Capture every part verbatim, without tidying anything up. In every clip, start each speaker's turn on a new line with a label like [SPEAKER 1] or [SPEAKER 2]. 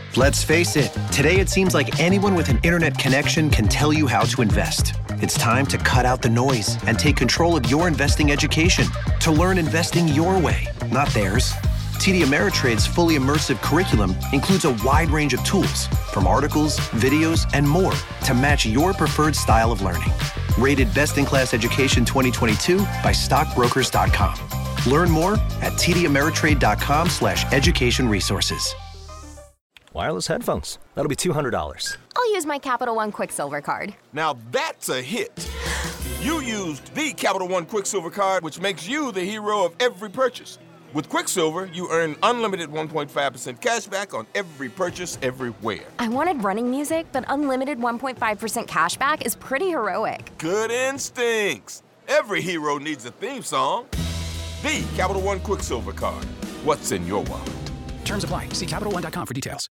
[SPEAKER 1] Let's face it, today it seems like anyone with an internet connection can tell you how to invest. It's time to cut out the noise and take control of your investing education to learn investing your way, not theirs. T D Ameritrade's fully immersive curriculum includes a wide range of tools, from articles, videos, and more to match your preferred style of learning. Rated Best in Class Education twenty twenty-two by stockbrokers dot com. Learn more at tdameritrade.com slash education resources.
[SPEAKER 2] Wireless headphones. That'll be two hundred dollars.
[SPEAKER 3] I'll use my Capital One Quicksilver card.
[SPEAKER 4] Now that's a hit. You used the Capital One Quicksilver card, which makes you the hero of every purchase. With Quicksilver, you earn unlimited one point five percent cash back on every purchase everywhere.
[SPEAKER 3] I wanted running music, but unlimited one point five percent cash back is pretty heroic.
[SPEAKER 4] Good instincts. Every hero needs a theme song. The Capital One Quicksilver card. What's in your wallet?
[SPEAKER 5] Terms apply. See Capital One dot com for details.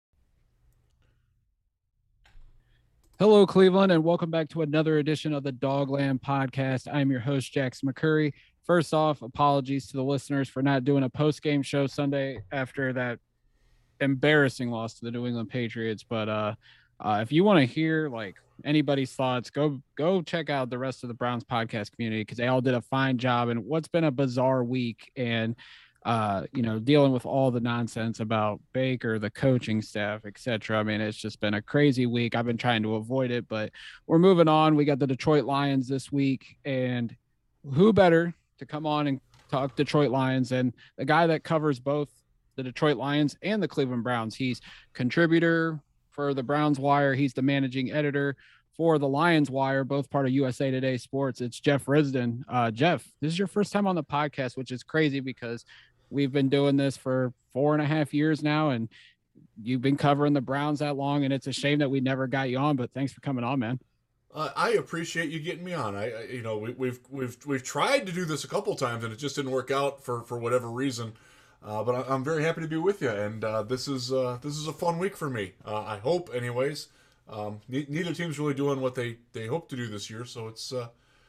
[SPEAKER 6] Hello, Cleveland, and welcome back to another edition of the Dogland Podcast. I'm your host, Jackson McCurry. First off, apologies to the listeners for not doing a post-game show Sunday after that embarrassing loss to the New England Patriots. But uh, uh, if you want to hear like anybody's thoughts, go go check out the rest of the Browns podcast community because they all did a fine job in what's been a bizarre week and uh, you know, dealing with all the nonsense about Baker, the coaching staff, et cetera. I mean, it's just been a crazy week. I've been trying to avoid it, but we're moving on. We got the Detroit Lions this week, and who better to come on and talk Detroit Lions and the guy that covers both the Detroit Lions and the Cleveland Browns. He's contributor for the Browns Wire. He's the managing editor for the Lions Wire, both part of U S A Today Sports. It's Jeff Risdon. Uh, Jeff, this is your first time on the podcast, which is crazy because we've been doing this for four and a half years now, and you've been covering the Browns that long, and it's a shame that we never got you on, but thanks for coming on, man.
[SPEAKER 7] Uh, I appreciate you getting me on. I, I you know, we, we've we've we've tried to do this a couple times, and it just didn't work out for, for whatever reason. Uh, but I, I'm very happy to be with you, and uh, this is uh, this is a fun week for me. Uh, I hope, anyways. Um, ne- neither team's really doing what they, they hope to do this year, so it's uh,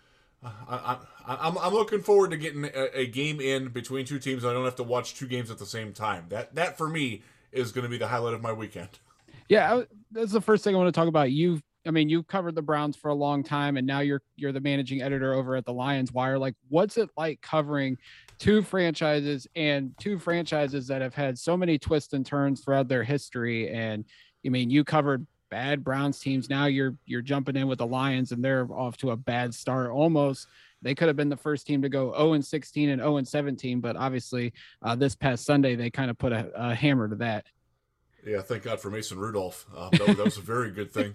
[SPEAKER 7] I, I, I'm I'm looking forward to getting a, a game in between two teams. I don't have to watch two games at the same time. That that for me is going to be the highlight of my weekend.
[SPEAKER 6] Yeah, I, that's the first thing I want to talk about. You've I mean, you've covered the Browns for a long time, and now you're you're the managing editor over at the Lions Wire. Like, what's it like covering two franchises and two franchises that have had so many twists and turns throughout their history? And I mean, you covered bad Browns teams. Now you're you're jumping in with the Lions, and they're off to a bad start. Almost, they could have been the first team to go oh and sixteen and oh and seventeen, but obviously, uh, this past Sunday they kind of put a, a hammer to that.
[SPEAKER 7] Yeah, thank God for Mason Rudolph. Uh, that, that was a very good thing.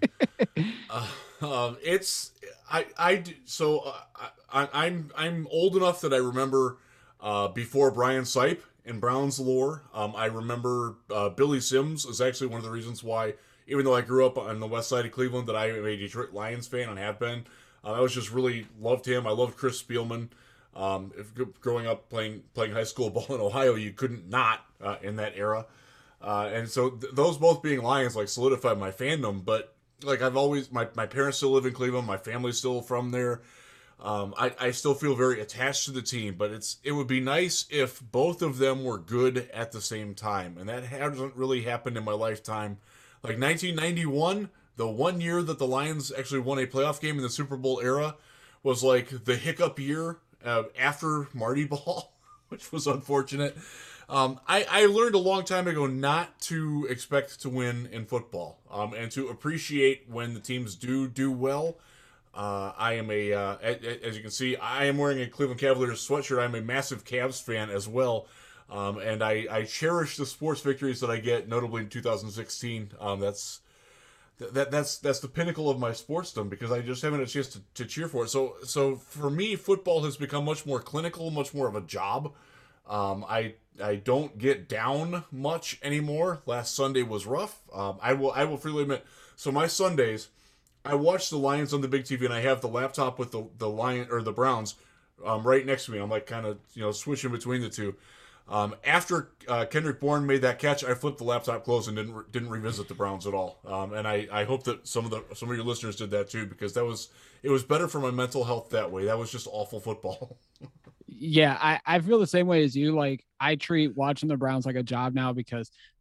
[SPEAKER 7] Uh, uh, it's I I so uh, I, I'm I'm old enough that I remember uh, before Brian Sipe in Browns lore. Um, I remember uh, Billy Sims is actually one of the reasons why, even though I grew up on the west side of Cleveland, that I am a Detroit Lions fan and have been. Uh, I was just really loved him. I loved Chris Spielman. Um, if growing up playing playing high school ball in Ohio, you couldn't not uh, in that era. Uh, and so th- those both being Lions like solidified my fandom. But like I've always, my, my parents still live in Cleveland. My family's still from there. Um, I, I still feel very attached to the team, but it's it would be nice if both of them were good at the same time. And that hasn't really happened in my lifetime. Like nineteen ninety-one, the one year that the Lions actually won a playoff game in the Super Bowl era was like the hiccup year uh, after Marty Ball, which was unfortunate. Um, I, I learned a long time ago not to expect to win in football, um, and to appreciate when the teams do do well. Uh, I am a, uh, as you can see, I am wearing a Cleveland Cavaliers sweatshirt. I'm a massive Cavs fan as well, um, and I, I cherish the sports victories that I get, notably in two thousand sixteen. Um, that's that that's that's the pinnacle of my sportsdom because I just haven't had a chance to, to cheer for it. So so for me, football has become much more clinical, much more of a job. Um, I I don't get down much anymore. Last Sunday was rough. Um, I will I will freely admit. So my Sundays, I watch the Lions on the big T V, and I have the laptop with the the Lion or the Browns um, right next to me. I'm like kind of you know switching between the two. Um, after uh, Kendrick Bourne made that catch, I flipped the laptop closed and didn't re- didn't revisit the Browns at all. Um, and I, I hope that some of the some of your listeners did that too because that was it was better for my mental health that way. That was just awful football.
[SPEAKER 6] Yeah, I, I feel the same way as you. Like, I treat watching the Browns like a job now because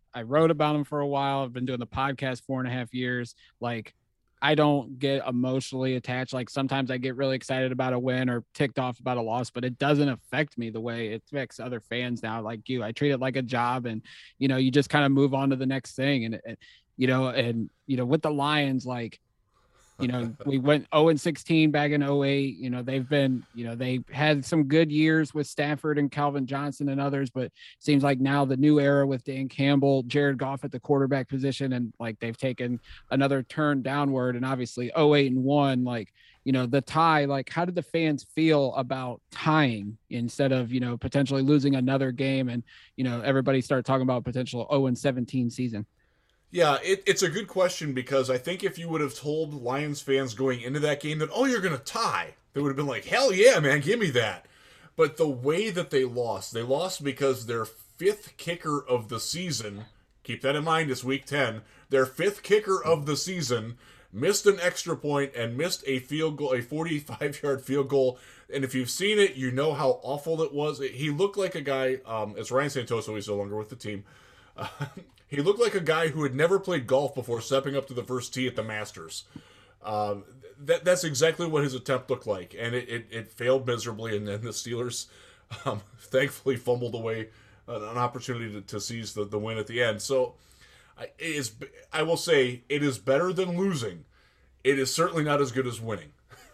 [SPEAKER 6] I wrote about him for a while. I've been doing the podcast four and a half years. Like, I don't get emotionally attached. Like sometimes I get really excited about a win or ticked off about a loss, but it doesn't affect me the way it affects other fans now. Like you, I treat it like a job, and, you know, you just kind of move on to the next thing. And, and you know, and, you know, with the Lions, like, you know, we went oh and sixteen back in oh eight. You know, they've been, you know, they had some good years with Stafford and Calvin Johnson and others, but it seems like now the new era with Dan Campbell, Jared Goff at the quarterback position, and like they've taken another turn downward. And obviously oh eight and one, like, you know, the tie, like how did the fans feel about tying instead of, you know, potentially losing another game? And, you know, everybody started talking about potential oh and seventeen season.
[SPEAKER 7] Yeah, it, it's a good question, because I think if you would have told Lions fans going into that game that, oh, you're going to tie, they would have been like, hell yeah, man, give me that. But the way that they lost, they lost because their fifth kicker of the season, keep that in mind, it's week ten, their fifth kicker of the season missed an extra point and missed a field goal, a forty-five-yard field goal. And if you've seen it, you know how awful it was. He looked like a guy, um, it's Ryan Santoso, he's no longer with the team. Uh, He looked like a guy who had never played golf before stepping up to the first tee at the Masters. Um, that, that's exactly what his attempt looked like, and it, it, it failed miserably, and then the Steelers um, thankfully fumbled away an, an opportunity to, to seize the, the win at the end. So I, it is, I will say it is better than losing. It is certainly not as good as winning.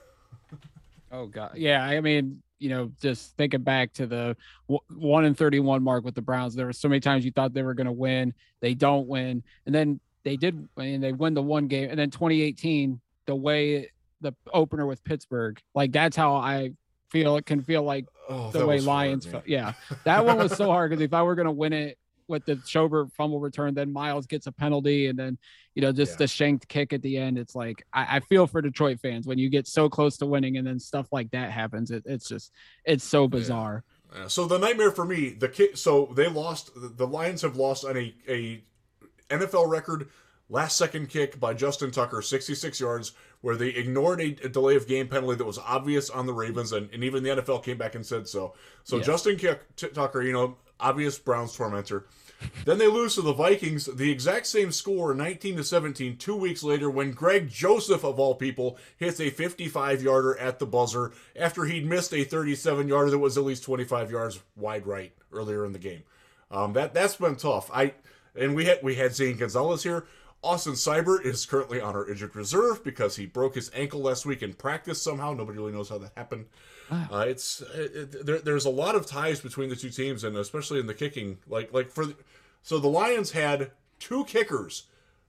[SPEAKER 6] Oh, God. Yeah, I mean, you know, just thinking back to the one and thirty-one mark with the Browns, there were so many times you thought they were going to win. They don't win. And then they did, and they win the one game. And then twenty eighteen, the way the opener with Pittsburgh, like that's how I feel. It can feel like
[SPEAKER 7] oh,
[SPEAKER 6] the way Lions felt. Yeah, that one was so hard, because if I were going to win it with the Schobert fumble return, then Miles gets a penalty, and then, you know, just yeah. the shanked kick at the end. It's like, I, I feel for Detroit fans when you get so close to winning and then stuff like that happens. It, it's just, it's so bizarre.
[SPEAKER 7] Yeah. Yeah. So the nightmare for me, the kick, so they lost, the Lions have lost on a, a N F L record last second kick by Justin Tucker, sixty-six yards, where they ignored a, a delay of game penalty that was obvious on the Ravens, and, and even the N F L came back and said so. So yeah. Justin K- T- Tucker, you know, obvious Browns tormentor. Then they lose to the Vikings, the exact same score, nineteen to seventeen, two weeks later, when Greg Joseph, of all people, hits a fifty-five-yarder at the buzzer after he'd missed a thirty-seven-yarder that was at least twenty-five yards wide right earlier in the game. Um, that that's been tough. I and we had we had Zane Gonzalez here. Austin Seibert is currently on our injured reserve because he broke his ankle last week in practice somehow. Nobody really knows how that happened. Wow. Uh, it's it, there, there's a lot of ties between the two teams, and especially in the kicking. Like like for the, so the Lions had two kickers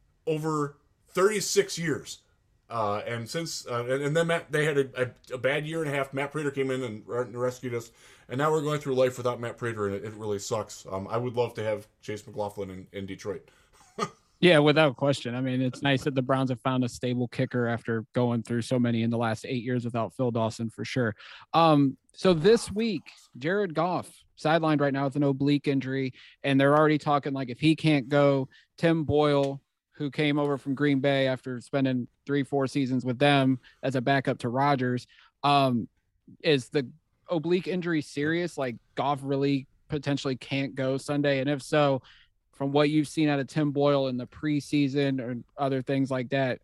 [SPEAKER 7] over thirty-six years, uh, and since uh, and, and then Matt, they had a, a, a bad year and a half. Matt Prater came in and, and rescued us, and now we're going through life without Matt Prater, and it, it really sucks. Um, I would love to have Chase McLaughlin in, in Detroit.
[SPEAKER 6] Yeah, without question. I mean, it's nice that the Browns have found a stable kicker after going through so many in the last eight years without Phil Dawson, for sure. Um, so this week, Jared Goff sidelined right now with an oblique injury, and they're already talking like if he can't go, Tim Boyle, who came over from Green Bay after spending three, four seasons with them as a backup to Rodgers, um, is the oblique injury serious? Like Goff really potentially can't go Sunday? And if so, from what you've seen out of Tim Boyle in the preseason or other things like that,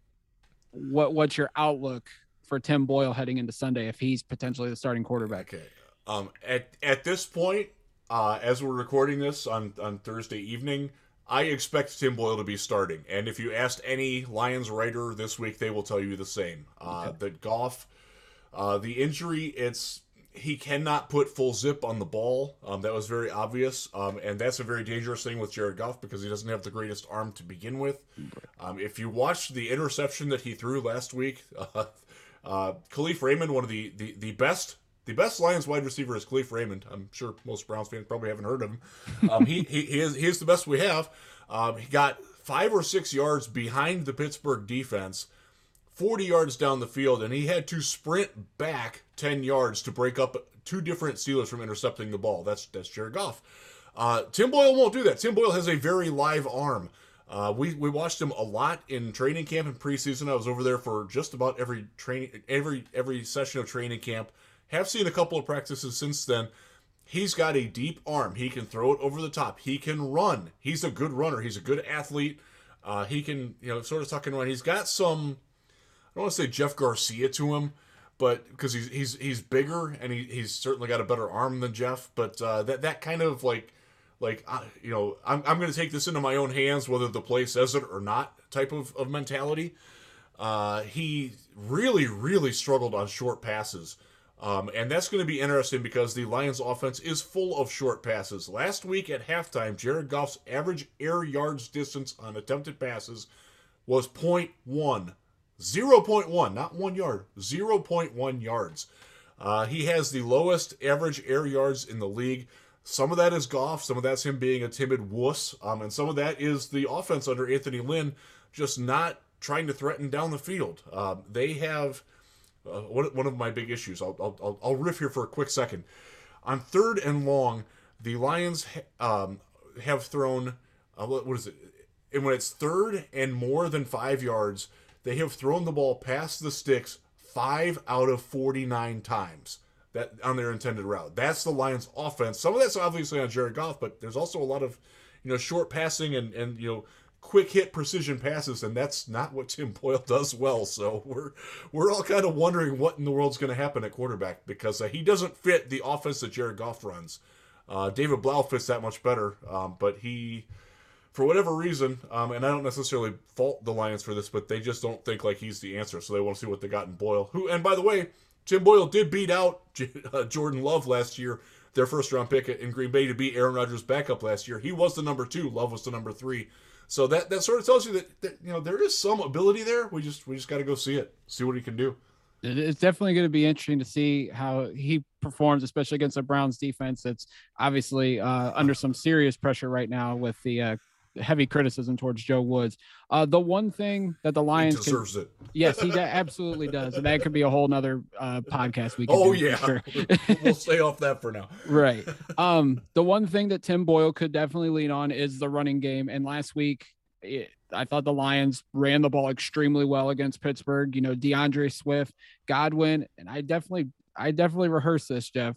[SPEAKER 6] what what's your outlook for Tim Boyle heading into Sunday if he's potentially the starting quarterback?
[SPEAKER 7] Okay. Um, at at this point, uh, as we're recording this on, on Thursday evening, I expect Tim Boyle to be starting. And if you asked any Lions writer this week, they will tell you the same. Uh, okay. That Goff, uh, the injury, it's he cannot put full zip on the ball. Um, that was very obvious. Um, and that's a very dangerous thing with Jared Goff because he doesn't have the greatest arm to begin with. Um, if you watched the interception that he threw last week, uh, uh, Khalif Raymond, one of the, the, the best the best Lions wide receiver is Khalif Raymond. I'm sure most Browns fans probably haven't heard of him. Um, he, he, he, is, he is the best we have. Um, he got five or six yards behind the Pittsburgh defense, forty yards down the field, and he had to sprint back ten yards to break up two different Steelers from intercepting the ball. That's that's Jared Goff. Uh, Tim Boyle won't do that. Tim Boyle has a very live arm. Uh, we we watched him a lot in training camp and preseason. I was over there for just about every training, every every session of training camp. Have seen a couple of practices since then. he's got a deep arm. He can throw it over the top. He can run. He's a good runner. He's a good athlete. Uh, he can, you know, sort of tuck and run. He's got some, I don't want to say Jeff Garcia to him, but because he's he's he's bigger and he, he's certainly got a better arm than Jeff. But uh, that that kind of like like uh, you know, I'm I'm going to take this into my own hands, whether the play says it or not, type of of mentality. Uh, he really really struggled on short passes. Um, and that's going to be interesting because the Lions offense is full of short passes. Last week at halftime, Jared Goff's average air yards distance on attempted passes was zero point one. zero point one, not one yard, zero point one yards. Uh, he has the lowest average air yards in the league. Some of that is Goff, some of that's him being a timid wuss, um, and some of that is the offense under Anthony Lynn just not trying to threaten down the field. Uh, they have... Uh, one, one of my big issues. I'll, I'll I'll riff here for a quick second. On third and long, the Lions ha- um, have thrown uh, what, what is it? And when it's third and more than five yards, they have thrown the ball past the sticks five out of forty-nine times that on their intended route. That's the Lions' offense. Some of that's obviously on Jared Goff, but there's also a lot of you know short passing and and you know. quick hit precision passes, and that's not what Tim Boyle does well. So we're we're all kind of wondering what in the world's going to happen at quarterback because uh, he doesn't fit the offense that Jared Goff runs. Uh, David Blau fits that much better, um, but he, for whatever reason, um, and I don't necessarily fault the Lions for this, but they just don't think like he's the answer. So they want to see what they got in Boyle. Who, and by the way, Tim Boyle did beat out J- uh, Jordan Love last year, their first round pick in Green Bay to beat Aaron Rodgers' backup last year. He was the number two. Love was the number three. So that, that sort of tells you that, that you know there is some ability there. We just we just got to go see it, see what he can do.
[SPEAKER 6] It's definitely going to be interesting to see how he performs, especially against the Browns defense. That's obviously uh, under some serious pressure right now with the uh, heavy criticism towards Joe Woods. Uh, the one thing that the Lions
[SPEAKER 7] he deserves
[SPEAKER 6] can,
[SPEAKER 7] it.
[SPEAKER 6] Yes, he absolutely does. And that could be a whole nother uh, podcast. We can
[SPEAKER 7] oh,
[SPEAKER 6] do
[SPEAKER 7] yeah.
[SPEAKER 6] Sure.
[SPEAKER 7] We'll stay off that for now.
[SPEAKER 6] Right. Um, the one thing that Tim Boyle could definitely lean on is the running game. And last week, it, I thought the Lions ran the ball extremely well against Pittsburgh. You know, DeAndre Swift, Godwin, and I definitely, I definitely rehearsed this, Jeff.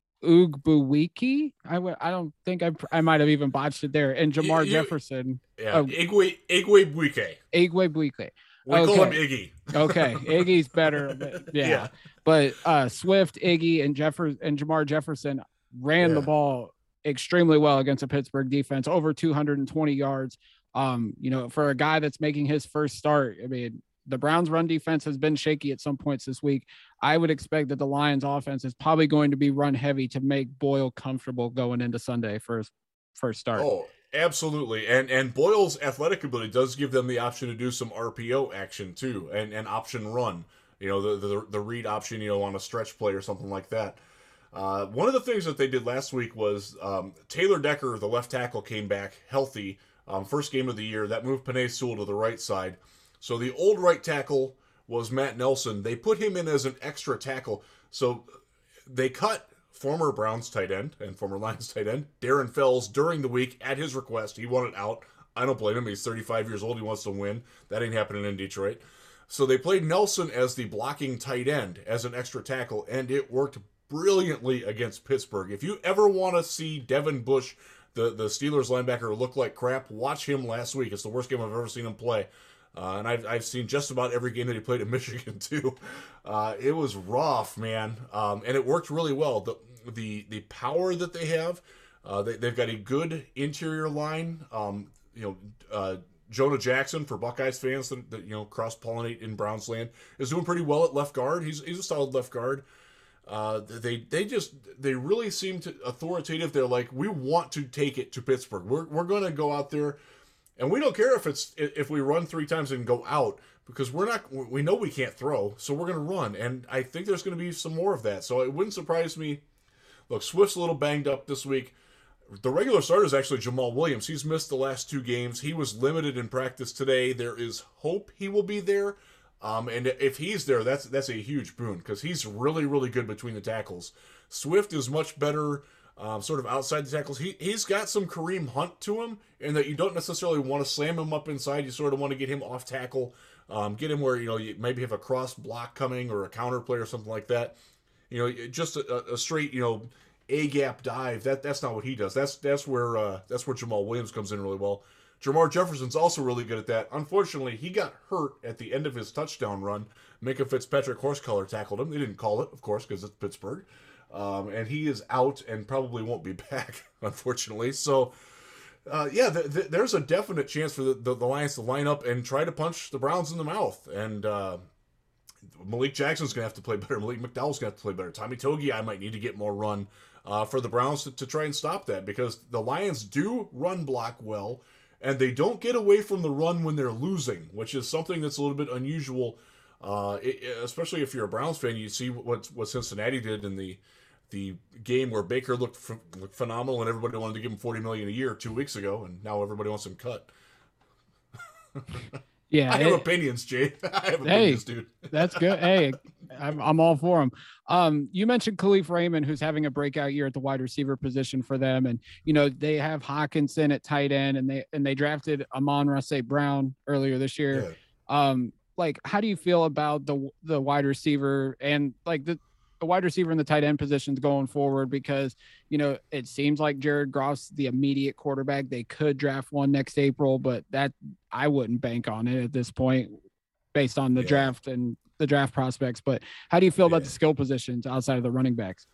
[SPEAKER 6] Ugbuwiki, I w- I don't think I I might have even botched it there. And Jamar
[SPEAKER 7] you,
[SPEAKER 6] Jefferson.
[SPEAKER 7] Yeah, oh, Igwe Igwebuike.
[SPEAKER 6] Igwebuike.
[SPEAKER 7] We
[SPEAKER 6] okay.
[SPEAKER 7] call him Iggy.
[SPEAKER 6] Okay, Iggy's better. But yeah. yeah, but uh, Swift, Iggy, and Jeffer and Jamar Jefferson ran yeah. the ball extremely well against a Pittsburgh defense, over two hundred twenty yards. Um, you know, for a guy that's making his first start, I mean, the Browns' run defense has been shaky at some points this week. I would expect that the Lions' offense is probably going to be run heavy to make Boyle comfortable going into Sunday for his first start.
[SPEAKER 7] Oh, absolutely. And and Boyle's athletic ability does give them the option to do some R P O action too, and, and option run. You know, the, the the read option, you know, on a stretch play or something like that. Uh, one of the things that they did last week was um, Taylor Decker, the left tackle, came back healthy. Um, first game of the year. That moved Penei Sewell to the right side. So the old right tackle was Matt Nelson. They put him in as an extra tackle. So they cut former Browns tight end and former Lions tight end, Darren Fells, during the week at his request. He wanted out. I don't blame him. He's thirty-five years old. He wants to win. That ain't happening in Detroit. So they played Nelson as the blocking tight end, as an extra tackle, and it worked brilliantly against Pittsburgh. If you ever want to see Devin Bush, the, the Steelers linebacker, look like crap, watch him last week. It's the worst game I've ever seen him play. Uh, and I've, I've seen just about every game that he played in Michigan, too. Uh, it was rough, man. Um, and it worked really well. The the the power that they have, uh, they, they've got a good interior line. Um, you know, uh, Jonah Jackson, for Buckeyes fans that, that you know cross-pollinate in Browns land, is doing pretty well at left guard. He's he's a solid left guard. Uh, they they just they really seem to authoritative. They're like, we want to take it to Pittsburgh. We're we're going to go out there. And we don't care if it's if we run three times and go out, because we're not we know we can't throw, so we're going to run. And I think there's going to be some more of that. So it wouldn't surprise me. Look, Swift's a little banged up this week. The regular starter is actually Jamal Williams. He's missed the last two games. He was limited in practice today. There is hope he will be there. Um, and if he's there, that's that's a huge boon, because he's really, really good between the tackles. Swift is much better Um, sort of outside the tackles. He, he's got some Kareem Hunt to him, in that you don't necessarily want to slam him up inside. You sort of want to get him off tackle, um, get him where, you know, you maybe have a cross block coming or a counter play or something like that. You know, just a, a straight, you know, A gap dive. That that's not what he does. That's that's where uh, that's where Jamal Williams comes in really well. Jamar Jefferson's also really good at that. Unfortunately, he got hurt at the end of his touchdown run. Minka Fitzpatrick horsecollar tackled him. They didn't call it, of course, because it's Pittsburgh. Um, and he is out and probably won't be back, unfortunately. So, uh, yeah, th- th- there's a definite chance for the, the, the Lions to line up and try to punch the Browns in the mouth. And uh, Malik Jackson's going to have to play better. Malik McDowell's going to have to play better. Tommy Togi, I might need to get more run uh, for the Browns to, to try and stop that, because the Lions do run block well, and they don't get away from the run when they're losing, which is something that's a little bit unusual, uh, it, especially if you're a Browns fan. You see what what Cincinnati did in the the game where Baker looked, ph- looked phenomenal, and everybody wanted to give him forty million dollars a year two weeks ago, and now everybody wants him cut.
[SPEAKER 6] Yeah,
[SPEAKER 7] I have
[SPEAKER 6] it,
[SPEAKER 7] opinions, Jay. I have
[SPEAKER 6] hey,
[SPEAKER 7] opinions, dude.
[SPEAKER 6] That's good. Hey, I'm, I'm all for him. Um, you mentioned Khalif Raymond, who's having a breakout year at the wide receiver position for them, and you know they have Hawkinson at tight end, and they and they drafted Amon-Ra Saint Brown earlier this year. Yeah. Um, like, how do you feel about the the wide receiver and like the the wide receiver and the tight end positions going forward? Because, you know, it seems like Jared Goff's the immediate quarterback. They could draft one next April, but that I wouldn't bank on it at this point based on the yeah. draft and the draft prospects. But how do you feel yeah. about the skill positions outside of the running backs?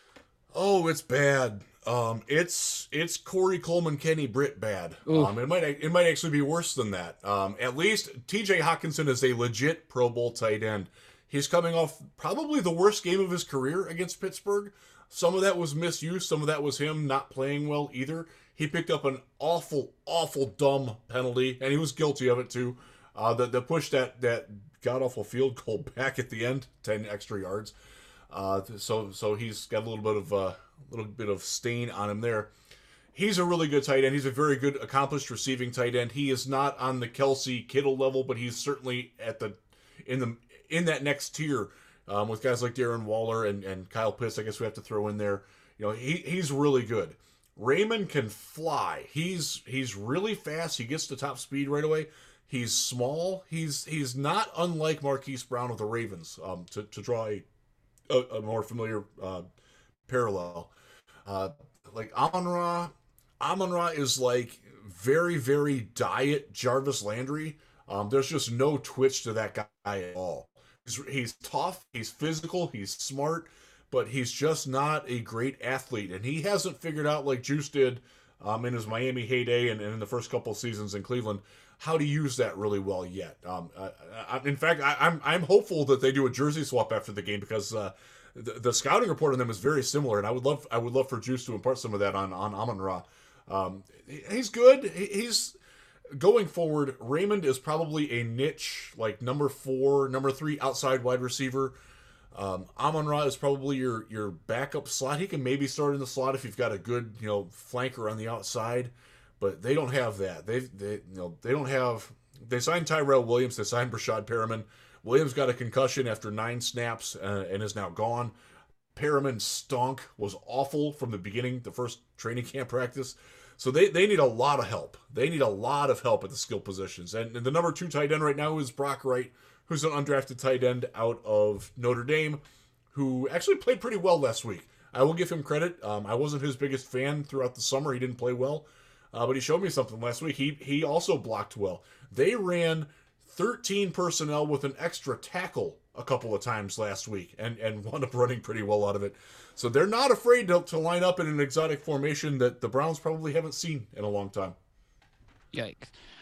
[SPEAKER 7] Oh, it's bad. Um, it's it's Corey Coleman, Kenny Britt bad. Um, it might it might actually be worse than that. Um, at least T J Hawkinson is a legit Pro Bowl tight end. He's coming off probably the worst game of his career against Pittsburgh. Some of that was misuse. Some of that was him not playing well either. He picked up an awful, awful dumb penalty, and he was guilty of it too. Uh, that that pushed that that god awful field goal back at the end, ten extra yards. Uh, so so he's got a little bit of a uh, little bit of stain on him there. He's a really good tight end. He's a very good, accomplished receiving tight end. He is not on the Kelsey Kittle level, but he's certainly at the in the in that next tier um, with guys like Darren Waller and, and Kyle Pitts. I guess we have to throw in there. You know, he he's really good. Raymond can fly. He's he's really fast. He gets to top speed right away. He's small. He's he's not unlike Marquise Brown of the Ravens. Um, to to draw a a, a more familiar uh, parallel, uh, like Amon-Ra. Amon-Ra is like very very diet Jarvis Landry. Um, there's just no twitch to that guy at all. He's, he's tough, he's physical, he's smart, but he's just not a great athlete. And he hasn't figured out, like Juice did um, in his Miami heyday and, and in the first couple of seasons in Cleveland, how to use that really well yet. Um, I, I, in fact, I, I'm I'm hopeful that they do a jersey swap after the game, because uh, the, the scouting report on them is very similar, and I would love I would love for Juice to impart some of that on on Amon-Ra. Um, he's good. He, he's Going forward, Raymond is probably a niche, like number four, number three outside wide receiver. Um, Amon-Ra is probably your your backup slot. He can maybe start in the slot if you've got a good, you know, flanker on the outside, but they don't have that. They they you know they don't have. They signed Tyrell Williams. They signed Brashad Perriman. Williams got a concussion after nine snaps uh, and is now gone. Perriman stunk, was awful from the beginning, the first training camp practice. So they, they need a lot of help. They need a lot of help at the skill positions. And, and the number two tight end right now is Brock Wright, who's an undrafted tight end out of Notre Dame, who actually played pretty well last week. I will give him credit. Um, I wasn't his biggest fan throughout the summer. He didn't play well. Uh, but he showed me something last week. He he also blocked well. They ran thirteen personnel with an extra tackle a couple of times last week and, and wound up running pretty well out of it. So they're not afraid to, to line up in an exotic formation that the Browns probably haven't seen in a long time.
[SPEAKER 6] Yikes.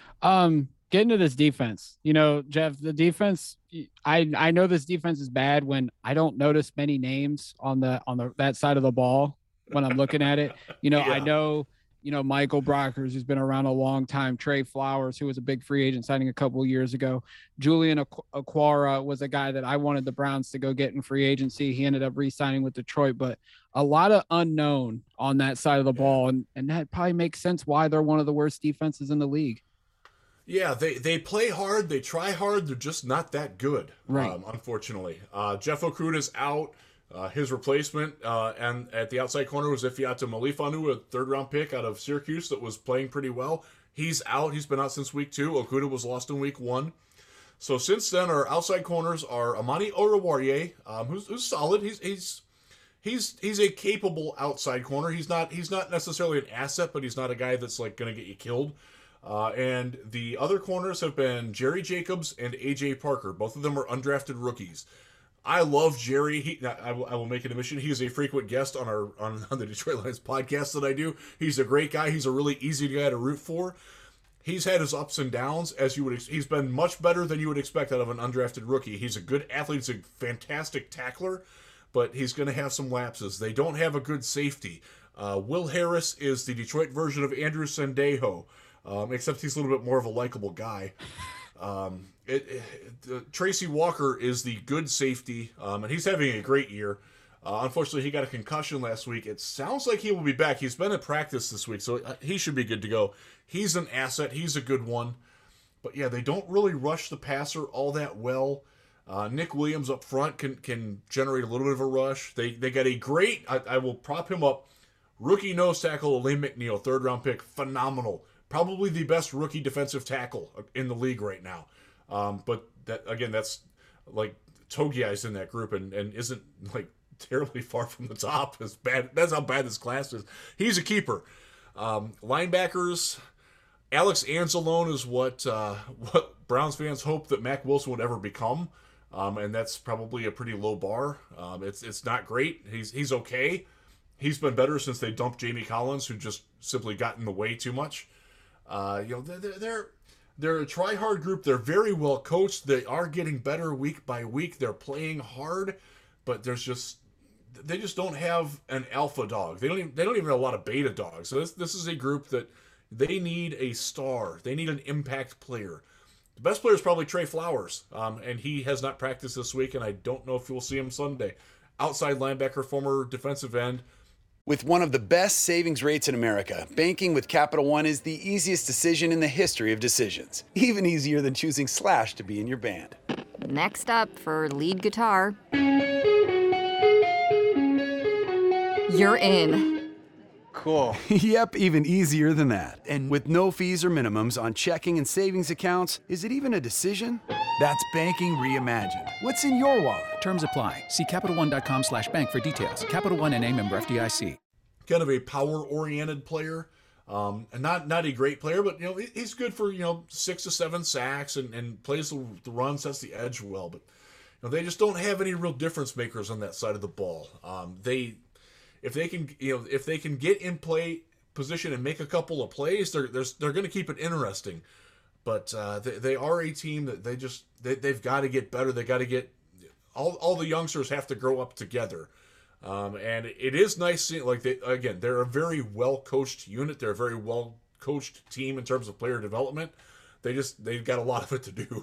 [SPEAKER 6] Um, get into this defense. You know, Jeff, the defense, I I know this defense is bad when I don't notice many names on the on the that side of the ball when I'm looking at it. You know, yeah. I know you know, Michael Brockers, who's been around a long time, Trey Flowers, who was a big free agent signing a couple of years ago. Julian Okwara was a guy that I wanted the Browns to go get in free agency. He ended up re-signing with Detroit, but a lot of unknown on that side of the ball. And, and that probably makes sense why they're one of the worst defenses in the league.
[SPEAKER 7] Yeah, they, they play hard. They try hard. They're just not that good,
[SPEAKER 6] right.
[SPEAKER 7] um, unfortunately. Uh, Jeff Okuda's out. Uh, his replacement uh, and at the outside corner was Ifeatu Melifonwu, a third-round pick out of Syracuse that was playing pretty well. He's out. He's been out since week two. Okuda was lost in week one. So since then, our outside corners are Amani Oruwariye, um, who's, who's solid. He's he's he's he's a capable outside corner. He's not he's not necessarily an asset, but he's not a guy that's like going to get you killed. Uh, and the other corners have been Jerry Jacobs and A J Parker. Both of them are undrafted rookies. I love Jerry. He, I, will, I will make an admission. He is a frequent guest on our on, on the Detroit Lions podcast that I do. He's a great guy. He's a really easy guy to root for. He's had his ups and downs, as you would. He's been much better than you would expect out of an undrafted rookie. He's a good athlete. He's a fantastic tackler, but he's going to have some lapses. They don't have a good safety. Uh, Will Harris is the Detroit version of Andrew Sendejo, um, except he's a little bit more of a likable guy. Um, it, it, uh, Tracy Walker is the good safety, um, and he's having a great year. Uh, unfortunately, he got a concussion last week. It sounds like he will be back. He's been in practice this week, so he should be good to go. He's an asset. He's a good one. But yeah, they don't really rush the passer all that well. Uh, Nick Williams up front can can generate a little bit of a rush. They they got a great, I, I will prop him up, rookie nose tackle, Elaine McNeil, third round pick, phenomenal. Probably the best rookie defensive tackle in the league right now. Um, but that again, that's like Togiai's in that group and, and isn't like terribly far from the top. As bad, that's how bad this class is. He's a keeper. Um, linebackers, Alex Anzalone is what uh, what Browns fans hope that Mack Wilson would ever become, um, and that's probably a pretty low bar. Um, it's it's not great. He's he's okay. He's been better since they dumped Jamie Collins, who just simply got in the way too much. Uh, you know, they're, they're they're a try-hard group. They're very well coached. They are getting better week by week. They're playing hard, but there's just they just don't have an alpha dog. They don't even they don't even have a lot of beta dogs. So this this is a group that they need a star. They need an impact player. The best player is probably Trey Flowers, um, and he has not practiced this week, and I don't know if you'll see him Sunday. Outside linebacker, former defensive end.
[SPEAKER 8] With one of the best savings rates in America, banking with Capital One is the easiest decision in the history of decisions. Even easier than choosing Slash to be in your band.
[SPEAKER 3] Next up for lead guitar. You're in.
[SPEAKER 8] Cool. Yep, even easier than that. And with no fees or minimums on checking and savings accounts, is it even a decision? That's banking reimagined. What's in your wallet?
[SPEAKER 5] Terms apply. See CapitalOne.com slash bank for details. Capital One N A member F D I C.
[SPEAKER 7] Kind of a power-oriented player. Um, and not not a great player, but you know he's good for you know six to seven sacks and, and plays the, the run, sets the edge well. But you know they just don't have any real difference makers on that side of the ball. Um, they if they can you know if they can get in play position and make a couple of plays, they're they're, they're going to keep it interesting. But uh, they they are a team that they just they they've got to get better. They got to get all all the youngsters have to grow up together. Um, and it is nice seeing, like, they, again, they're a very well-coached unit. They're a very well-coached team in terms of player development. They just, they've got a lot of it to do.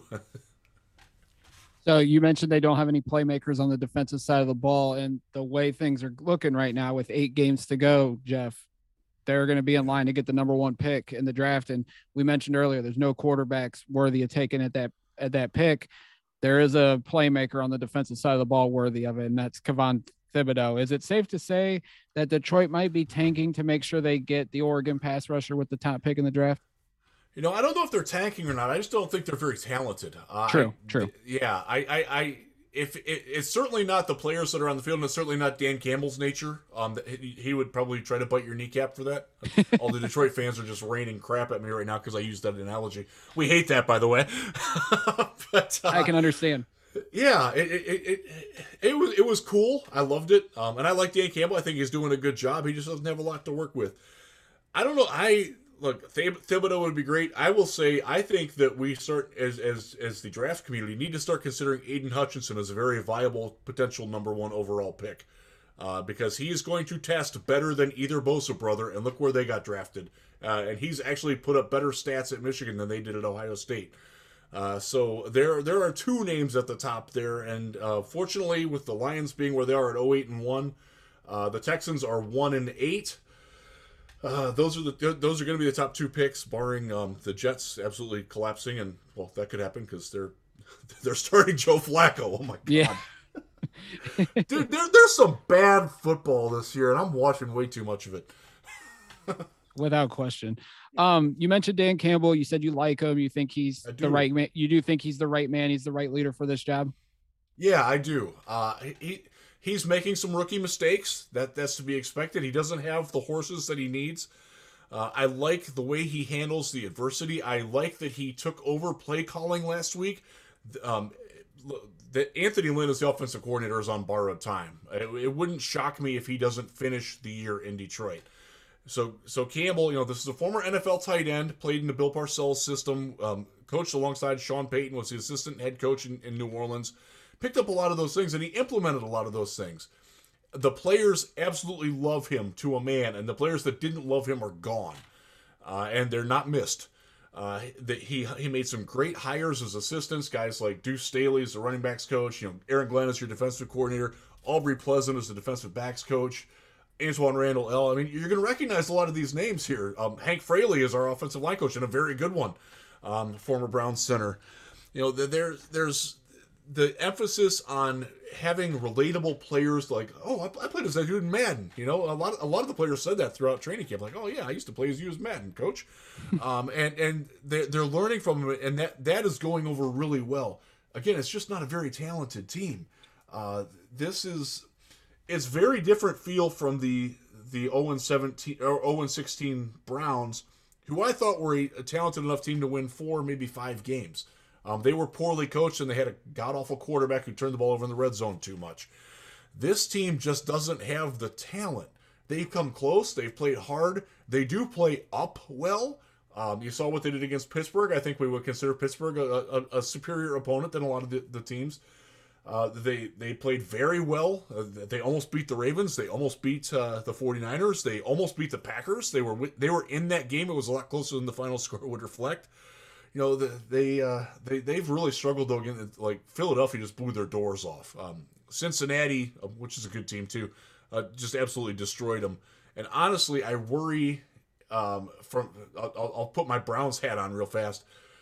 [SPEAKER 6] So you mentioned they don't have any playmakers on the defensive side of the ball, and the way things are looking right now with eight games to go, Jeff, they're going to be in line to get the number one pick in the draft. And we mentioned earlier, there's no quarterbacks worthy of taking at that, at that pick. There is a playmaker on the defensive side of the ball worthy of it, and that's Kayvon Thibodeaux. Is it safe to say that Detroit might be tanking to make sure they get the Oregon pass rusher with the top pick in the draft?
[SPEAKER 7] You know, I don't know if they're tanking or not. I just don't think they're very talented. Uh,
[SPEAKER 6] true,
[SPEAKER 7] I,
[SPEAKER 6] true.
[SPEAKER 7] Yeah, I, I, I if it, it's certainly not the players that are on the field, and it's certainly not Dan Campbell's nature. Um, he, he would probably try to bite your kneecap for that. All the Detroit fans are just raining crap at me right now because I used that analogy. We hate that, by the way. but uh,
[SPEAKER 6] I can understand.
[SPEAKER 7] Yeah, it it, it it it was it was cool. I loved it, um, and I like Dan Campbell. I think he's doing a good job. He just doesn't have a lot to work with. I don't know. I look Thibodeaux would be great. I will say I think that we start as as as the draft community need to start considering Aiden Hutchinson as a very viable potential number one overall pick, uh, because he is going to test better than either Bosa brother. And look where they got drafted, uh, and he's actually put up better stats at Michigan than they did at Ohio State. Uh, so there there are two names at the top there, and uh, fortunately, with the Lions being where they are at oh eight and one, uh, the Texans are one and eight. Uh, those are the those are going to be the top two picks, barring um, the Jets absolutely collapsing, and well, that could happen because they're they're starting Joe Flacco. Oh my god,
[SPEAKER 6] yeah.
[SPEAKER 7] Dude, there, there's some bad football this year, and I'm watching way too much of it.
[SPEAKER 6] Without question. Um, you mentioned Dan Campbell. You said you like him. You think he's the right man. You do think he's the right man. He's the right leader for this job.
[SPEAKER 7] Yeah, I do. Uh, he he's making some rookie mistakes. That that's to be expected. He doesn't have the horses that he needs. Uh, I like the way he handles the adversity. I like that he took over play calling last week. Um, that Anthony Lynn is the offensive coordinator is on borrowed time. It, it wouldn't shock me if he doesn't finish the year in Detroit. So, so Campbell, you know, this is a former N F L tight end, played in the Bill Parcells system, um, coached alongside Sean Payton, was the assistant head coach in, in New Orleans, picked up a lot of those things, and he implemented a lot of those things. The players absolutely love him to a man, and the players that didn't love him are gone, uh, and they're not missed. Uh, that he he made some great hires as assistants, guys like Deuce Staley as the running backs coach, you know, Aaron Glenn is your defensive coordinator, Aubrey Pleasant is the defensive backs coach, Antoine Randall L. I mean, you're going to recognize a lot of these names here. Um, Hank Fraley is our offensive line coach, and a very good one, um, former Browns center. You know, there there's the emphasis on having relatable players like, oh, I, I played as that dude in Madden. You know, a lot of, a lot of the players said that throughout training camp, like, oh yeah, I used to play as you as Madden, coach. um, and and they're, they're learning from him, and that that is going over really well. Again, it's just not a very talented team. Uh, this is it's very different feel from the the oh and seventeen or oh and sixteen Browns, who I thought were a, a talented enough team to win four, maybe five games. Um, they were poorly coached, and they had a god-awful quarterback who turned the ball over in the red zone too much. This team just doesn't have the talent. They've come close. They've played hard. They do play up well. Um, you saw what they did against Pittsburgh. I think we would consider Pittsburgh a, a, a superior opponent than a lot of the, the teams. Uh, they they played very well. Uh, they almost beat the Ravens. They almost beat uh, the 49ers. They almost beat the Packers. They were they were in that game. It was a lot closer than the final score would reflect. You know, the, they uh, they they've really struggled though. Again, like Philadelphia just blew their doors off. Um, Cincinnati, uh, which is a good team too, uh, just absolutely destroyed them. And honestly, I worry. Um, from I'll, I'll put my Browns hat on real fast.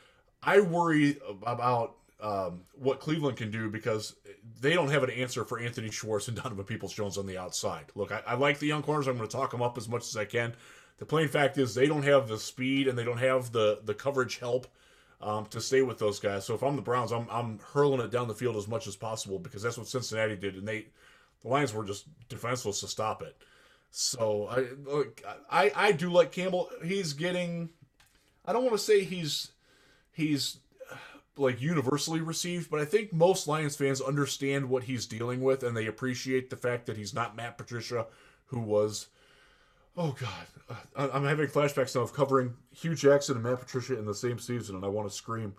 [SPEAKER 7] I worry about um, what Cleveland can do because they don't have an answer for Anthony Schwartz and Donovan Peoples-Jones on the outside. Look, I, I like the young corners. I'm going to talk them up as much as I can. The plain fact is they don't have the speed and they don't have the the coverage help um, to stay with those guys. So if I'm the Browns, I'm I'm hurling it down the field as much as possible because that's what Cincinnati did, and they the Lions were just defenseless to stop it. So I look, I I do like Campbell. He's getting, I don't want to say he's he's like universally received, but I think most Lions fans understand what he's dealing with, and they appreciate the fact that he's not Matt Patricia, who was. Oh, God. I'm having flashbacks now of covering Hugh Jackson and Matt Patricia in the same season, and I want to scream.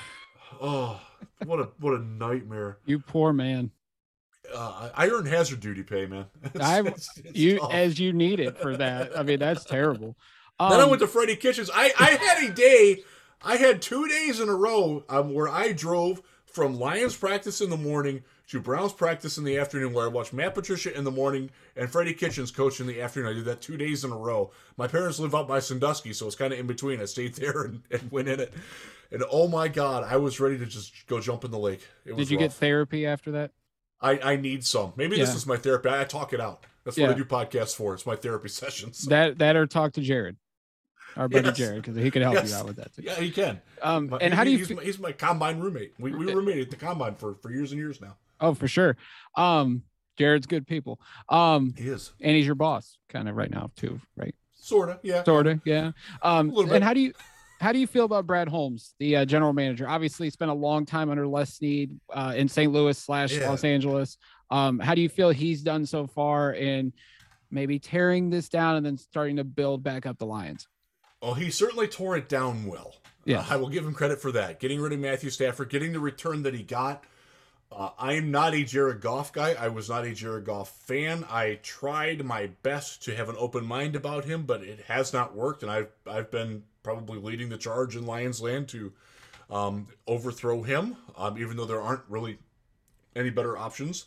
[SPEAKER 7] Oh, what a what a nightmare.
[SPEAKER 6] You poor man.
[SPEAKER 7] Uh, I earned hazard duty pay, man. It's,
[SPEAKER 6] I
[SPEAKER 7] it's, it's
[SPEAKER 6] you
[SPEAKER 7] tough.
[SPEAKER 6] As you need it for that. I mean, that's terrible. Um,
[SPEAKER 7] Then I went to Freddie Kitchens. I, I had a day, I had two days in a row um, where I drove from Lions practice in the morning to Browns practice in the afternoon, where I watched Matt Patricia in the morning and Freddie Kitchens coach in the afternoon. I did that two days in a row. My parents live out by Sandusky, so it's kind of in between. I stayed there and, and went in it. And oh my God, I was ready to just go jump in the lake. It was
[SPEAKER 6] Did you
[SPEAKER 7] rough.
[SPEAKER 6] get therapy after that?
[SPEAKER 7] I, I need some. Maybe this
[SPEAKER 6] Yeah.
[SPEAKER 7] is my therapy. I talk it out. That's what
[SPEAKER 6] Yeah.
[SPEAKER 7] I do podcasts for. It's my therapy sessions.
[SPEAKER 6] That that or talk to Jared, our buddy
[SPEAKER 7] Yes.
[SPEAKER 6] Jared, because he could help
[SPEAKER 7] Yes.
[SPEAKER 6] you out with that too.
[SPEAKER 7] Yeah, he can.
[SPEAKER 6] Um,
[SPEAKER 7] But
[SPEAKER 6] and
[SPEAKER 7] he-
[SPEAKER 6] how do you?
[SPEAKER 7] He's,
[SPEAKER 6] fe-
[SPEAKER 7] my, he's my combine roommate. We we roommated at the combine for, for years and years now.
[SPEAKER 6] Oh, for sure. Um, Jared's good people. Um,
[SPEAKER 7] He is.
[SPEAKER 6] and he's your boss, kind of right now too, right?
[SPEAKER 7] Sorta, yeah.
[SPEAKER 6] Sorta, yeah. Um,
[SPEAKER 7] A little bit.
[SPEAKER 6] and how do you? How do you feel about Brad Holmes, the uh, general manager? Obviously, spent a long time under Les Snead uh, in Saint Louis slash
[SPEAKER 7] Yeah.
[SPEAKER 6] Los Angeles. Um, how do you feel he's done so far in maybe tearing this down and then starting to build back up the Lions?
[SPEAKER 7] Oh, he certainly tore it down well.
[SPEAKER 6] Yeah.
[SPEAKER 7] Uh, I will give him credit for that. Getting rid of Matthew Stafford, getting the return that he got. Uh, I am not a Jared Goff guy. I was not a Jared Goff fan. I tried my best to have an open mind about him, but it has not worked, and I've I've been probably leading the charge in Lions land to um, overthrow him, um, even though there aren't really any better options.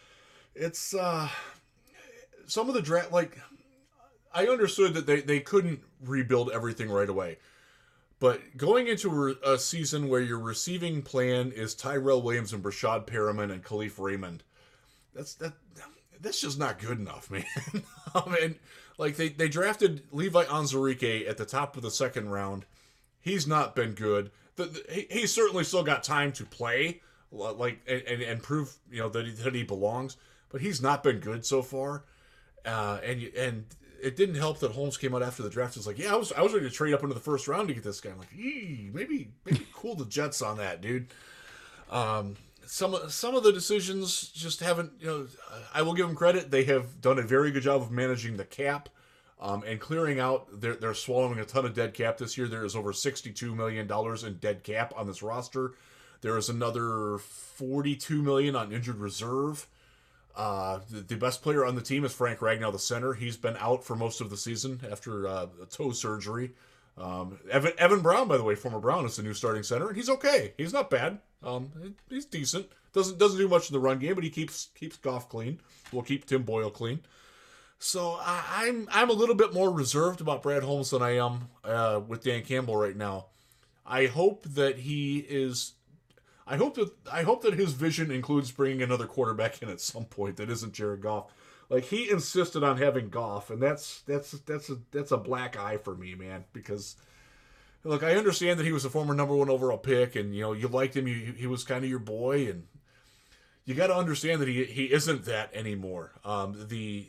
[SPEAKER 7] It's uh, some of the draft, like, I understood that they, they couldn't rebuild everything right away. But going into a season where your receiving plan is Tyrell Williams and Brashad Perriman and Khalif Raymond, that's that that's just not good enough, man. I mean, like they, they drafted Levi Onwuzurike at the top of the second round. He's not been good. The, the, he, he's certainly still got time to play, like and, and, and prove you know that he, that he belongs. but he's not been good so far. Uh, and and it didn't help that Holmes came out after the draft. It's like, yeah, I was I was ready to trade up into the first round to get this guy. I'm like, ee, maybe maybe cool the Jets on that, dude. Um, some some of the decisions just haven't. You know, I will give them credit. They have done a very good job of managing the cap. Um, and clearing out, they're, they're swallowing a ton of dead cap this year. There is over sixty-two million dollars in dead cap on this roster. There is another forty-two million dollars on injured reserve. Uh, the, the best player on the team is Frank Ragnow, the center. He's been out for most of the season after uh, a toe surgery. Um, Evan, Evan Brown, by the way, former Brown, is the new starting center, and he's okay. He's not bad. Um, he's decent. Doesn't doesn't do much in the run game, but he keeps keeps Goff clean. Will keep Tim Boyle clean. So I, I'm I'm a little bit more reserved about Brad Holmes than I am uh, with Dan Campbell right now. I hope that he is. I hope that I hope that his vision includes bringing another quarterback in at some point that isn't Jared Goff. Like, he insisted on having Goff, and that's that's that's a that's a black eye for me, man. Because look, I understand that he was a former number one overall pick, and you know you liked him. He, he was kind of your boy, and you got to understand that he he isn't that anymore. Um, the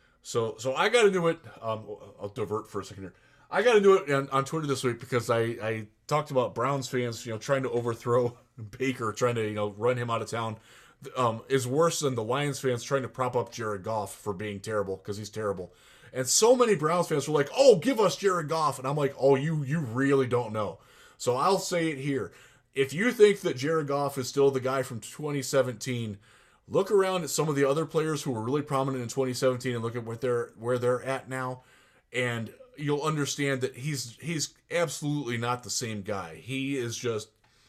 [SPEAKER 7] So so I got into it. Um, I'll divert for a second here. I got into it on, on Twitter this week because I, I talked about Browns fans, you know, trying to overthrow Baker, trying to, you know, run him out of town. Um, is worse than the Lions fans trying to prop up Jared Goff for being terrible, because he's terrible. And so many Browns fans were like, "Oh, give us Jared Goff," and I'm like, "Oh, you you really don't know." So I'll say it here: if you think that Jared Goff is still the guy from twenty seventeen. Look around at some of the other players who were really prominent in twenty seventeen and look at what they're where they're at now, and you'll understand that he's he's absolutely not the same guy. He is just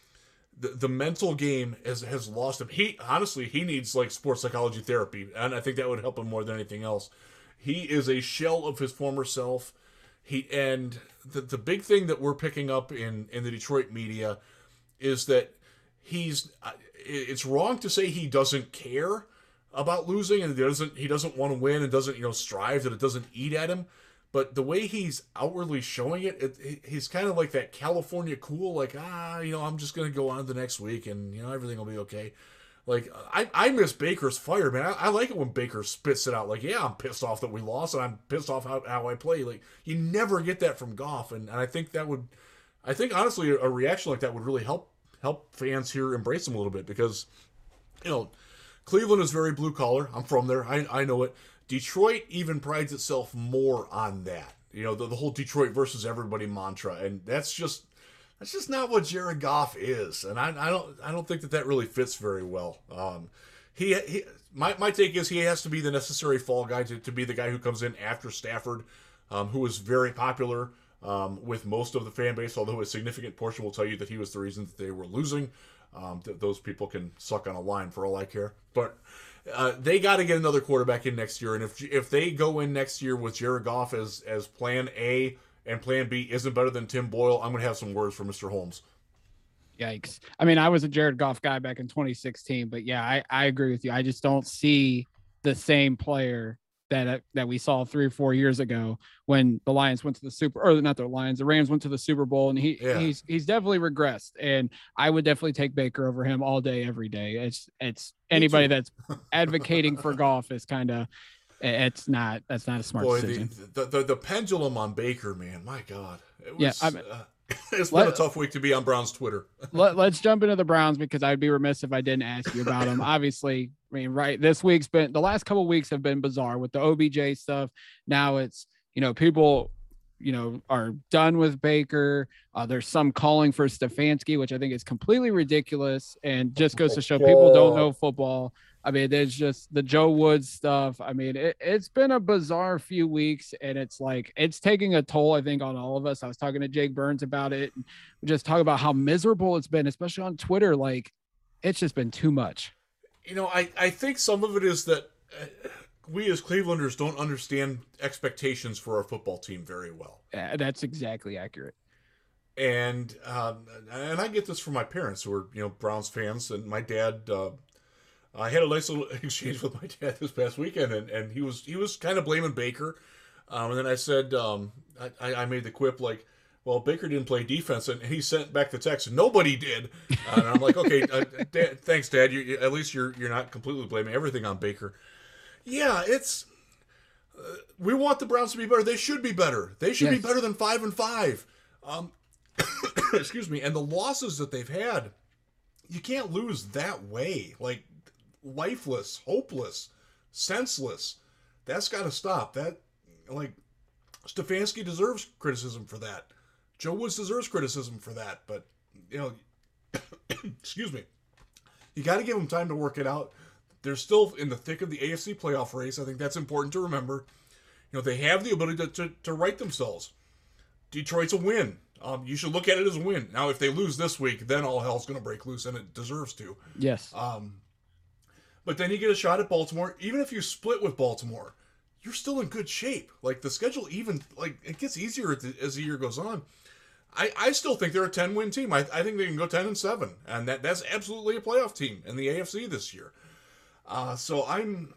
[SPEAKER 7] the the mental game has has lost him. He honestly he needs like sports psychology therapy, and I think that would help him more than anything else. He is a shell of his former self. He and the the big thing that we're picking up in in the Detroit media is that he's. It's wrong to say he doesn't care about losing and he doesn't he doesn't want to win and doesn't you know strive, that it doesn't eat at him. But the way he's outwardly showing it, it he's kind of like that California cool, like ah you know I'm just gonna go on to the next week and you know everything will be okay. Like I I miss Baker's fire, man. I, I like it when Baker spits it out. Like, yeah, I'm pissed off that we lost and I'm pissed off how, how I play. Like, you never get that from Goff, and, and I think that would, I think honestly a reaction like that would really help. help fans here embrace him a little bit, because, you know, Cleveland is very blue collar. I'm from there. I, I know it. Detroit even prides itself more on that. You know, the, the whole Detroit versus everybody mantra, and that's just that's just not what Jared Goff is. And I, I don't I don't think that that really fits very well. Um, he, he my my take is he has to be the necessary fall guy to, to be the guy who comes in after Stafford, um, who was very popular. Um, with most of the fan base, although a significant portion will tell you that he was the reason that they were losing. Um, th- those people can suck on a line for all I care. But uh, they got to get another quarterback in next year. And if if they go in next year with Jared Goff as, as plan A and plan B isn't better than Tim Boyle, I'm going to have some words for Mister Holmes.
[SPEAKER 6] Yikes. I mean, I was a Jared Goff guy back in twenty sixteen, but yeah, I, I agree with you. I just don't see the same player that that we saw three or four years ago when the Lions went to the Super, or not the Lions, the Rams went to the Super Bowl, and he yeah. he's he's definitely regressed. And I would definitely take Baker over him all day, every day. It's it's anybody that's advocating for Goff is kind of it's not that's not a smart
[SPEAKER 7] Boy,
[SPEAKER 6] decision.
[SPEAKER 7] The, the the pendulum on Baker, man, my God, it was.
[SPEAKER 6] Yeah, I mean,
[SPEAKER 7] uh, it's been let, a tough week to be on Browns Twitter.
[SPEAKER 6] let, let's jump into the Browns, because I'd be remiss if I didn't ask you about them. Obviously, I mean, right, this week's been, the last couple of weeks have been bizarre with the O B J stuff. Now it's, you know, people, you know, are done with Baker. Uh, there's some calling for Stefanski, which I think is completely ridiculous and just goes to show people don't know football. I mean, there's just the Joe Woods stuff. I mean, it, it's been a bizarre few weeks, and it's like, it's taking a toll, I think, on all of us. I was talking to Jake Burns about it, and we just talk about how miserable it's been, especially on Twitter. Like, it's just been too much.
[SPEAKER 7] You know, I, I think some of it is that uh, we as Clevelanders don't understand expectations for our football team very well.
[SPEAKER 6] Yeah, that's exactly accurate.
[SPEAKER 7] And um, and I get this from my parents, who are, you know, Browns fans, and my dad. Uh, I had a nice little exchange with my dad this past weekend, and, and he was he was kind of blaming Baker, um, and then I said um, I, I made the quip like, well, Baker didn't play defense, and he sent back the text, nobody did, uh, and I'm like, okay, uh, Dad, thanks, Dad. You, at least you're you're not completely blaming everything on Baker. Yeah, it's uh, we want the Browns to be better. They should be better. They should
[SPEAKER 6] Yes.
[SPEAKER 7] be better than five and five. Um, excuse me. And the losses that they've had, you can't lose that way. Like lifeless, hopeless, senseless. That's got to stop. That like Stefanski deserves criticism for that. Joe Woods deserves criticism for that. But you know, excuse me. You got to give them time to work it out. They're still in the thick of the A F C playoff race. I think that's important to remember. You know, they have the ability to, to, to right themselves. Detroit's a win. Um, you should look at it as a win. Now, if they lose this week, then all hell's going to break loose, and it deserves to.
[SPEAKER 6] Yes.
[SPEAKER 7] Um, but then you get a shot at Baltimore. Even if you split with Baltimore, you're still in good shape. Like, the schedule even, like, it gets easier as the, as the year goes on. I, I still think they're a ten-win team. I, I think they can go ten and seven, and that, that's absolutely a playoff team in the A F C this year. Uh, so I'm...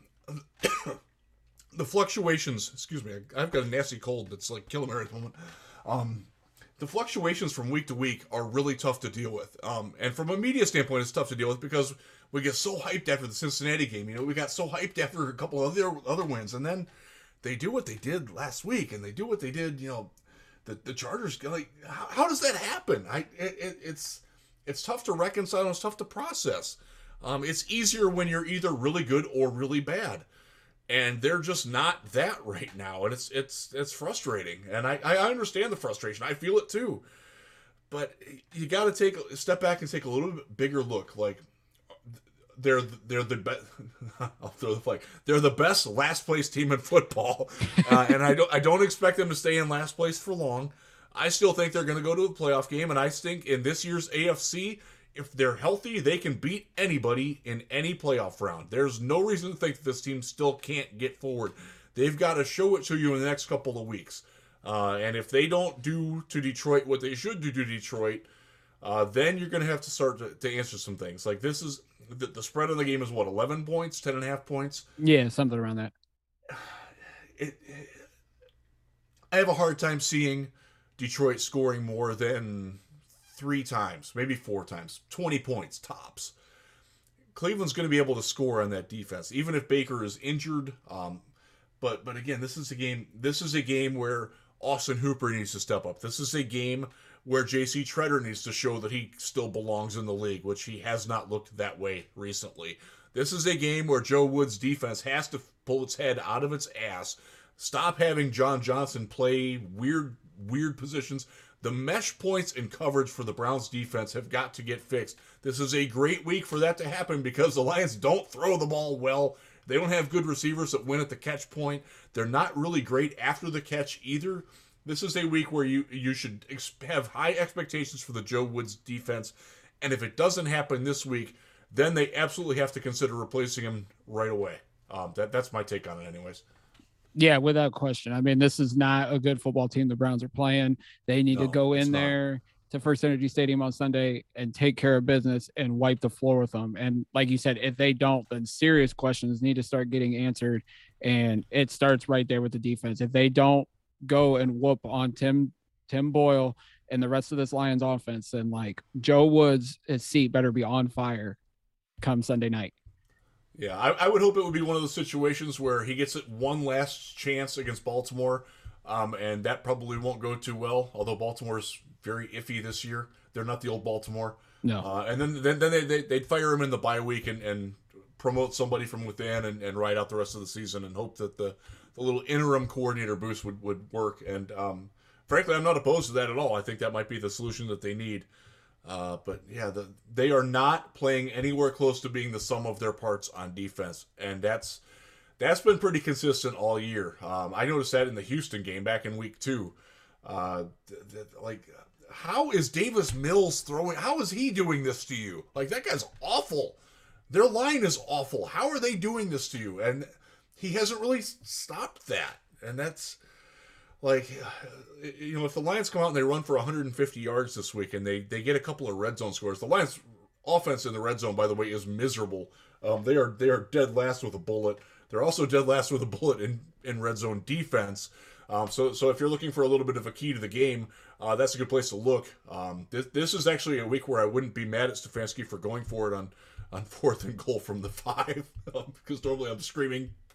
[SPEAKER 7] the fluctuations, excuse me, I've got a nasty cold that's like killing me at the moment. Um, the fluctuations from week to week are really tough to deal with. Um, and from a media standpoint, it's tough to deal with because we get so hyped after the Cincinnati game. You know, we got so hyped after a couple of other, other wins, and then they do what they did last week, and they do what they did, you know, the, the Chargers, like, how, how does that happen? I it, it, it's it's tough to reconcile, and it's tough to process. Um, it's easier when you're either really good or really bad. And they're just not that right now, and it's it's it's frustrating. And I, I understand the frustration. I feel it too. But you got to take a step back and take a little bit bigger look. Like they're they're the best. I'll throw the flag. They're the best last place team in football, uh, and I don't I don't expect them to stay in last place for long. I still think they're going to go to a playoff game, and I think in this year's A F C, if they're healthy, they can beat anybody in any playoff round. There's no reason to think that this team still can't get forward. They've got to show it to you in the next couple of weeks. Uh, and if they don't do to Detroit what they should do to Detroit, uh, then you're going to have to start to, to answer some things. Like this is, the, the spread on the game is what, eleven points, ten and a half points?
[SPEAKER 6] Yeah, something around that.
[SPEAKER 7] It, it, I have a hard time seeing Detroit scoring more than three times, maybe four times, twenty points tops. Cleveland's going to be able to score on that defense, even if Baker is injured. Um, but but again, this is a game. This is a game where Austin Hooper needs to step up. This is a game where J C Treader needs to show that he still belongs in the league, which he has not looked that way recently. This is a game where Joe Woods' defense has to pull its head out of its ass, stop having John Johnson play weird weird positions. The mesh points and coverage for the Browns defense have got to get fixed. This is a great week for that to happen because the Lions don't throw the ball well. They don't have good receivers that win at the catch point. They're not really great after the catch either. This is a week where you, you should ex- have high expectations for the Joe Woods defense. And if it doesn't happen this week, then they absolutely have to consider replacing him right away. Um, that That's my take on it anyways.
[SPEAKER 6] Yeah, without question. I mean, this is not a good football team the Browns are playing. They need
[SPEAKER 7] No,
[SPEAKER 6] to go
[SPEAKER 7] it's
[SPEAKER 6] in
[SPEAKER 7] not.
[SPEAKER 6] there to First Energy Stadium on Sunday and take care of business and wipe the floor with them. And like you said, if they don't, then serious questions need to start getting answered. And it starts right there with the defense. If they don't go and whoop on Tim Tim Boyle and the rest of this Lions offense, then like Joe Woods' his seat better be on fire come Sunday night.
[SPEAKER 7] Yeah, I, I would hope it would be one of those situations where he gets it one last chance against Baltimore, um, and that probably won't go too well, although Baltimore's very iffy this year. They're not the old Baltimore.
[SPEAKER 6] No.
[SPEAKER 7] Uh, and then then, then they, they, they'd fire him in the bye week and, and promote somebody from within and, and ride out the rest of the season and hope that the, the little interim coordinator boost would, would work. And um, frankly, I'm not opposed to that at all. I think that might be the solution that they need. Uh, but yeah, the, they are not playing anywhere close to being the sum of their parts on defense, and that's that's been pretty consistent all year. Um, I noticed that in the Houston game back in week two. Uh, th- th- like, how is Davis Mills throwing? How is he doing this to you? Like, that guy's awful. Their line is awful. How are they doing this to you? And he hasn't really stopped that, and that's. Like, you know, if the Lions come out and they run for one hundred fifty yards this week and they, they get a couple of red zone scores, the Lions' offense in the red zone, by the way, is miserable. Um, they are they are dead last with a bullet. They're also dead last with a bullet in, in red zone defense. Um, so so if you're looking for a little bit of a key to the game, uh, that's a good place to look. Um, this, this is actually a week where I wouldn't be mad at Stefanski for going for it on, on fourth and goal from the five, um, because normally I'm screaming,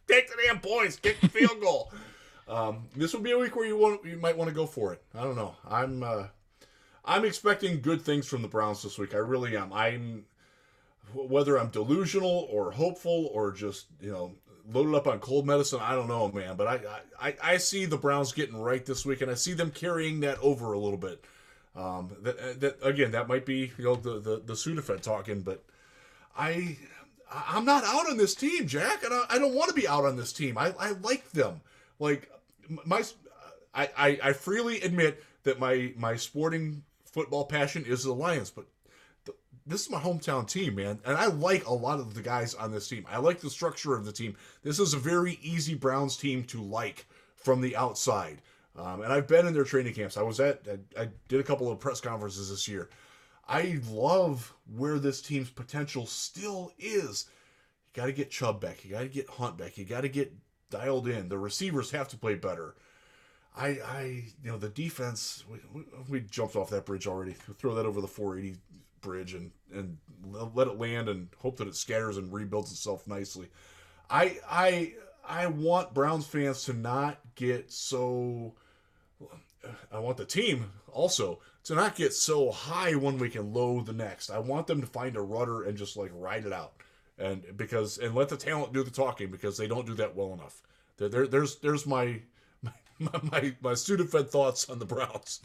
[SPEAKER 7] take the damn points, kick the field goal. Um, this would be a week where you want you might want to go for it. I don't know. I'm uh, I'm expecting good things from the Browns this week. I really am. I'm whether I'm delusional or hopeful or just you know loaded up on cold medicine. I don't know, man. But I I, I see the Browns getting right this week, and I see them carrying that over a little bit. Um, that, that again, that might be you know the the, the Sudafed talking, but I I'm not out on this team, Jack, and I, I don't want to be out on this team. I, I like them. Like my I, I I freely admit that my my sporting football passion is the Lions, but the, this is my hometown team, man, and I like a lot of the guys on this team. I like the structure of the team. This is a very easy Browns team to like from the outside. Um, and I've been in their training camps. I was at, I, I did a couple of press conferences this year. I love where this team's potential still is. You got to get Chubb back. You got to get Hunt back. You got to get dialed in. The receivers have to play better. I, I, you know, the defense, we, we, we jumped off that bridge already. Throw that over the four eighty bridge and, and let it land and hope that it scatters and rebuilds itself nicely. I, I, I want Browns fans to not get so... I want the team also to not get so high one week and low the next. I want them to find a rudder and just like ride it out, and because and let the talent do the talking because they don't do that well enough. There, there there's there's my my my, my Sudafed thoughts on the Browns.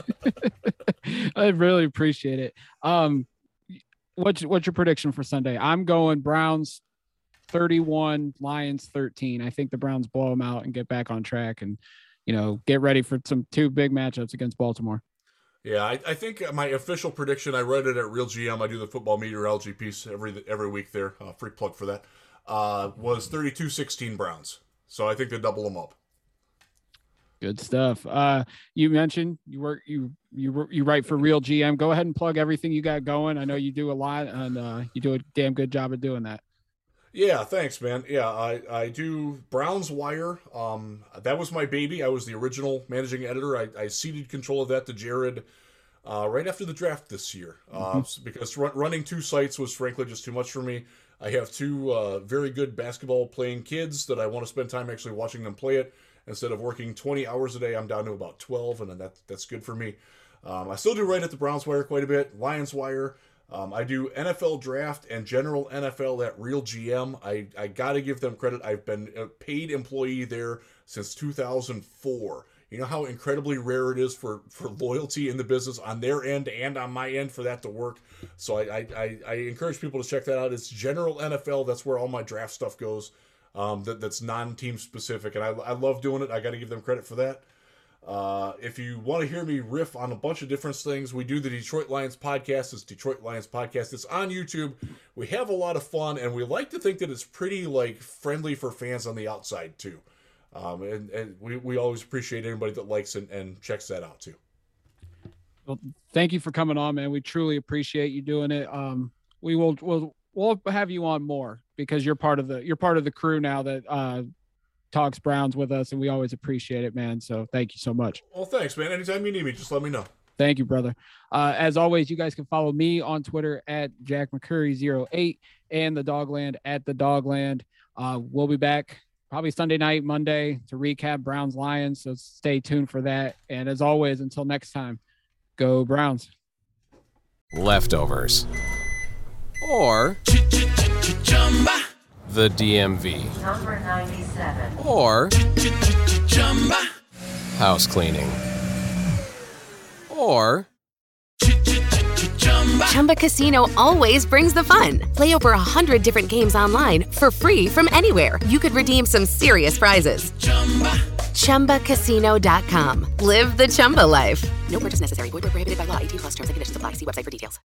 [SPEAKER 6] I really appreciate it. Um, what's what's your prediction for Sunday? I'm going Browns thirty-one, Lions thirteen. I think the Browns blow them out and get back on track and. You know, get ready for some two big matchups against Baltimore.
[SPEAKER 7] Yeah, I, I think my official prediction, I read it at Real G M. I do the Football Meteorology piece every every week there. Uh, free plug for that. Uh, was thirty-two sixteen Browns. So I think they double them up.
[SPEAKER 6] Good stuff. Uh, you mentioned you work you you you write for Real G M. Go ahead and plug everything you got going. I know you do a lot, and uh, you do a damn good job of doing that.
[SPEAKER 7] Yeah, thanks, man. Yeah, I, I do Browns Wire. Um, that was my baby. I was the original managing editor. I, I ceded control of that to Jared uh, right after the draft this year uh, mm-hmm. because run, running two sites was frankly just too much for me. I have two uh, very good basketball playing kids that I want to spend time actually watching them play it. Instead of working twenty hours a day, I'm down to about twelve, and that, that's good for me. Um, I still do write at the Browns Wire quite a bit, Lions Wire. Um, I do N F L Draft and General N F L at Real G M. I, I got to give them credit. I've been a paid employee there since two thousand four. You know how incredibly rare it is for, for loyalty in the business on their end and on my end for that to work. So I, I, I encourage people to check that out. It's General N F L. That's where all my draft stuff goes. Um, that, that's non-team specific. And I, I love doing it. I got to give them credit for that. Uh, if you want to hear me riff on a bunch of different things, we do the Detroit Lions podcast. It's Detroit Lions podcast. It's on YouTube. We have a lot of fun, and we like to think that it's pretty like friendly for fans on the outside too. Um, and, and we, we always appreciate anybody that likes and, and checks that out too.
[SPEAKER 6] Well, thank you for coming on, man. We truly appreciate you doing it. Um, we will we'll we'll have you on more because you're part of the you're part of the crew now that uh, talks Browns with us, and we always appreciate it, man. So thank you so much.
[SPEAKER 7] Well, thanks, man. Anytime you need me, just let me know.
[SPEAKER 6] Thank you, brother. Uh, as always, you guys can follow me on Twitter at Jack McCurry zero eight and the Dogland at the Dogland. Uh, we'll be back probably Sunday night, Monday to recap Browns Lions. So stay tuned for that. And as always, until next time, go Browns.
[SPEAKER 9] Leftovers. Or the D M V.
[SPEAKER 10] Number ninety-seven.
[SPEAKER 9] Or house cleaning. Or
[SPEAKER 11] Chumba Casino always brings the fun. Play over a hundred different games online for free from anywhere. You could redeem some serious prizes. Chumba Casino dot com. Live the Chumba life. No purchase necessary. Void where prohibited by law. eighteen plus terms and conditions apply. See website for details.